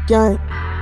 Gang.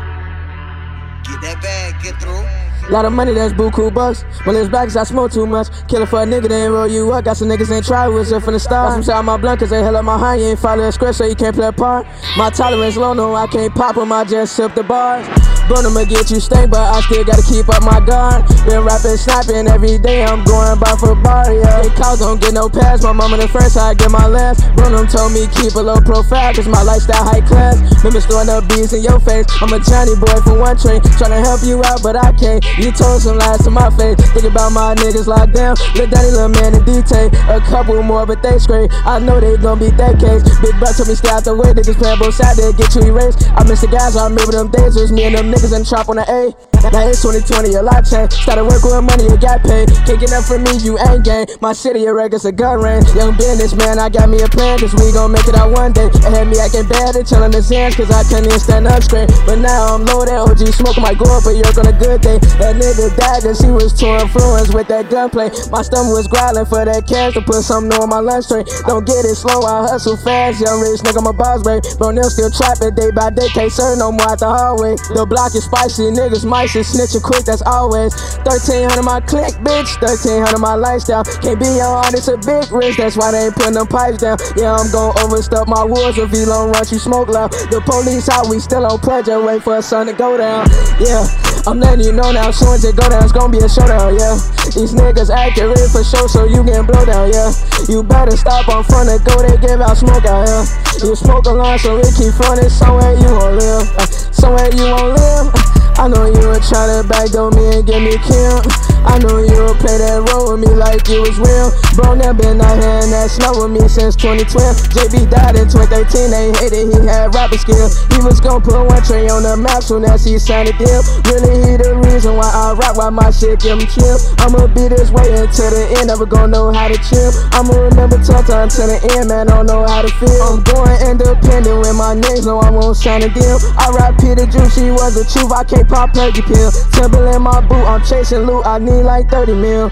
Get that bag, get through. Lot of money, that's buku bucks. When it's back, cause I smoke too much. Killer for a nigga, they ain't roll you up. Got some niggas ain't try with it from the start. Got some shit on my blunt, cause they hell up my high. You ain't follow the script, so you can't play a part. My tolerance low, no, I can't pop them, I just sip the bars. Bro, I'ma get you stank, but I still gotta keep up my guard. Been rapping, snapping every day, I'm going by for bar, yeah. They calls don't get no pass, my mama the first, I get my last. Bro, told me keep a low profile, cause my lifestyle high class. Remember throwing up beats in your face, I'm a Johnny boy for one train. Tryna help you out, but I can't. You told some lies to my face, think about my niggas locked down. Lil' Danny, little man in detail, a couple more, but they straight. I know they gon' beat that case. Big Buck told me stay out the way, niggas playing both sides, they'll get you erased. I miss the guys, I remember them days, it was me and them niggas in the trap on the A. Now it's 2020, a lot changed. Started working with money, you got paid. Can't get up from me, you ain't gang. My city, a records, a gun range. Young businessman, I got me a plan, cause we gon' make it out one day. They had me acting bad and chillin' his hands, cause I couldn't even stand up straight. But now I'm low, that OG smoke might go up a year on a good day. That nigga died cause he was too influenced with that gunplay. My stomach was growling for that cash to put something new on my lunch tray. Don't get it slow, I hustle fast. Young rich nigga, my boss, babe. Bro, them still trapping day by day, can't serve no more out the hallway. The block is spicy, niggas mice is snitching quick, that's always 1300 my click, bitch, 1300 my lifestyle. Can't be your artist, a big risk, that's why they ain't putting them pipes down. Yeah, I'm gon' overstuff my woods if he long run, you smoke loud. The police out, we still on project, wait for a sun to go down. Yeah, I'm letting you know now, soon as it go down, it's gon' be a showdown, yeah. These niggas accurate for show, so you getting blow down, yeah. You better stop on front and go, they give out smoke out here. You smoke along, so it keep running, somewhere you won't live, somewhere you won't live. I know you would try to backdoor me and get me killed. I know you would play that role with me like it was real. Bro, never been out here in that snow with me since 2012. JB died in 2013, they hated he had rapper skill. He was gon' put one tray on the map soon as he signed a deal. Really, he the reason why I rap, why my shit give him chill. I'ma be this way until the end, never gon' know how to chill. I'ma remember tough time till the end, man, don't know how to feel. I'm going independent with my niggas, know I won't sign a deal. I rap Peter Juice, he was the truth, I can't pop purgy pill. Temple in my boot, I'm chasing loot, I need like 30 mil.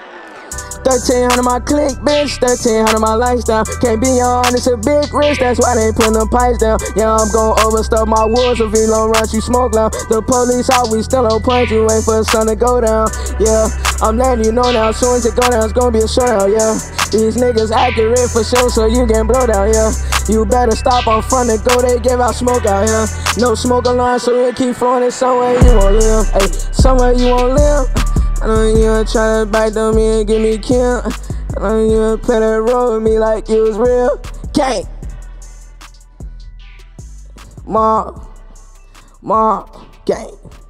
1300 my click, bitch, 1300 my lifestyle. Can't be your honest, a big risk, that's why they ain't putting them pipes down. Yeah, I'm gon' overstuff my woods if he long run, you smoke loud. The police out, we still on point, you wait for the sun to go down. Yeah, I'm letting you know now, as soon as it go down, it's gonna be a showdown, yeah. These niggas accurate for sure, so you getting blow down, yeah. You better stop on front and go, they give out smoke out here. No smoke alarm, so it keep flowing, it's somewhere you won't live. Ay, somewhere you won't live. I know you would try to backdoor me and get me killed. I know you would play that role with me like it was real. Gang! Mob, gang.